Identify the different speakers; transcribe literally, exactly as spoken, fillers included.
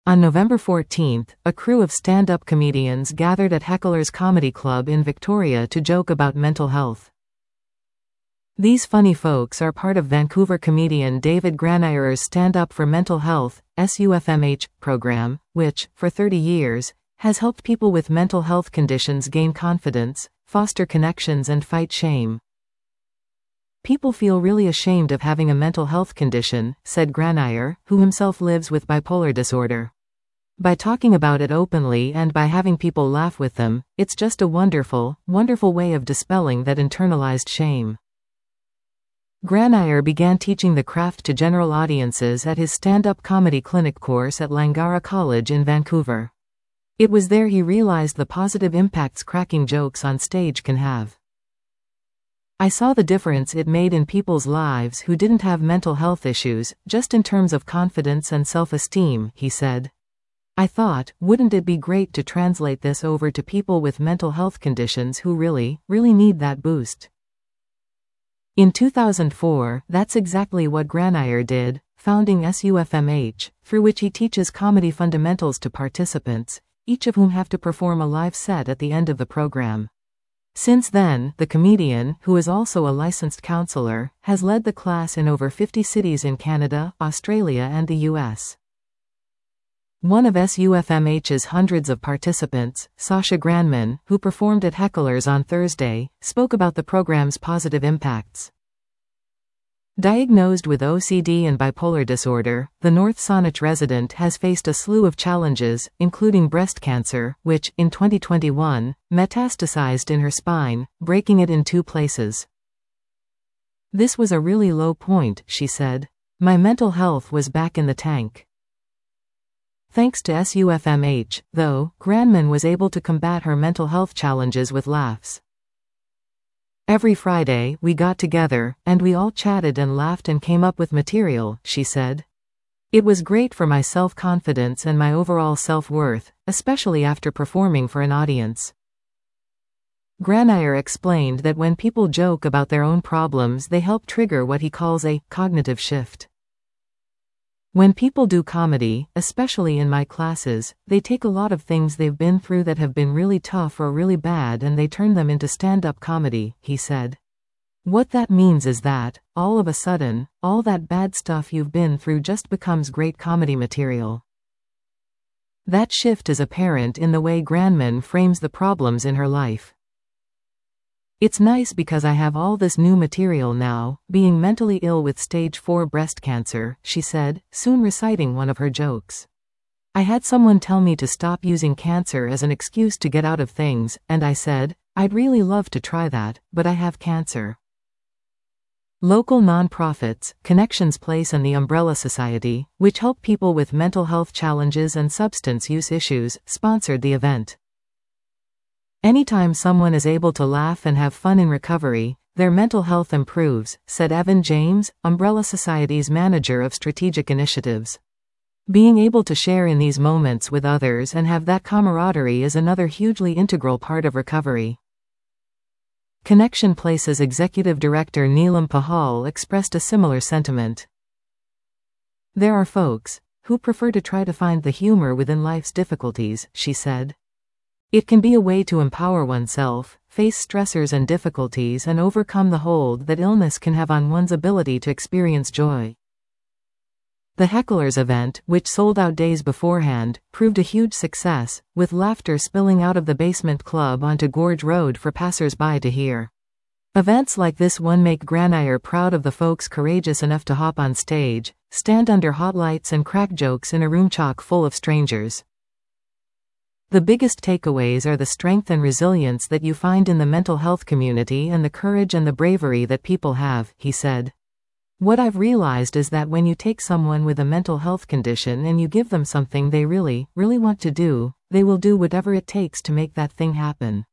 Speaker 1: On November fourteenth, a crew of stand-up comedians gathered at Heckler's Comedy Club in Victoria to joke about mental health. These funny folks are part of Vancouver comedian David Graneyer's Stand Up for Mental Health (S U F M H) program, which, for thirty years, has helped people with mental health conditions gain confidence, foster connections and fight shame. People feel really ashamed of having a mental health condition, said Graneyer, who himself lives with bipolar disorder. By talking about it openly and by having people laugh with them, it's just a wonderful, wonderful way of dispelling that internalized shame. Graneyer began teaching the craft to general audiences at his stand-up comedy clinic course at Langara College in Vancouver. It was there he realized the positive impacts cracking jokes on stage can have. I saw the difference it made in people's lives who didn't have mental health issues, just in terms of confidence and self-esteem, he said. I thought, wouldn't it be great to translate this over to people with mental health conditions who really, really need that boost? In two thousand four, that's exactly what Graneyer did, founding S U F M H, through which he teaches comedy fundamentals to participants, each of whom have to perform a live set at the end of the program. Since then, the comedian, who is also a licensed counselor, has led the class in over fifty cities in Canada, Australia and the U S. One of S U F M H's hundreds of participants, Sasha Granman, who performed at Heckler's on Thursday, spoke about the program's positive impacts. Diagnosed with O C D and bipolar disorder, the North Saanich resident has faced a slew of challenges, including breast cancer, which, in twenty twenty-one, metastasized in her spine, breaking it in two places. This was a really low point, she said. My mental health was back in the tank. Thanks to S U F M H, though, Granman was able to combat her mental health challenges with laughs. Every Friday, we got together, and we all chatted and laughed and came up with material, she said. It was great for my self-confidence and my overall self-worth, especially after performing for an audience. Graneyer explained that when people joke about their own problems, they help trigger what he calls a cognitive shift. When people do comedy, especially in my classes, they take a lot of things they've been through that have been really tough or really bad and they turn them into stand-up comedy, he said. What that means is that, all of a sudden, all that bad stuff you've been through just becomes great comedy material. That shift is apparent in the way Granman frames the problems in her life. It's nice because I have all this new material now, being mentally ill with stage four breast cancer, she said, soon reciting one of her jokes. I had someone tell me to stop using cancer as an excuse to get out of things, and I said, I'd really love to try that, but I have cancer. Local non-profits, Connections Place and the Umbrella Society, which help people with mental health challenges and substance use issues, sponsored the event. Anytime someone is able to laugh and have fun in recovery, their mental health improves, said Evan James, Umbrella Society's manager of strategic initiatives. Being able to share in these moments with others and have that camaraderie is another hugely integral part of recovery. Connection Place's executive director Neelam Pahal expressed a similar sentiment. There are folks who prefer to try to find the humor within life's difficulties, she said. It can be a way to empower oneself, face stressors and difficulties and overcome the hold that illness can have on one's ability to experience joy. The Heckler's event, which sold out days beforehand, proved a huge success, with laughter spilling out of the basement club onto Gorge Road for passers-by to hear. Events like this one make Graneyer proud of the folks courageous enough to hop on stage, stand under hot lights and crack jokes in a room chock full of strangers. The biggest takeaways are the strength and resilience that you find in the mental health community and the courage and the bravery that people have, he said. What I've realized is that when you take someone with a mental health condition and you give them something they really, really want to do, they will do whatever it takes to make that thing happen.